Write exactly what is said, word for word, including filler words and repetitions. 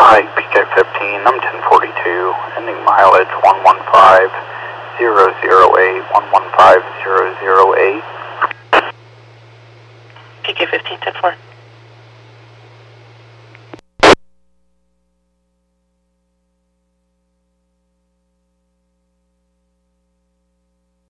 Hi, P K fifteen, I'm ten forty-two, ending mileage one one five zero zero eight, one one five zero zero eight. P K fifteen, ten four.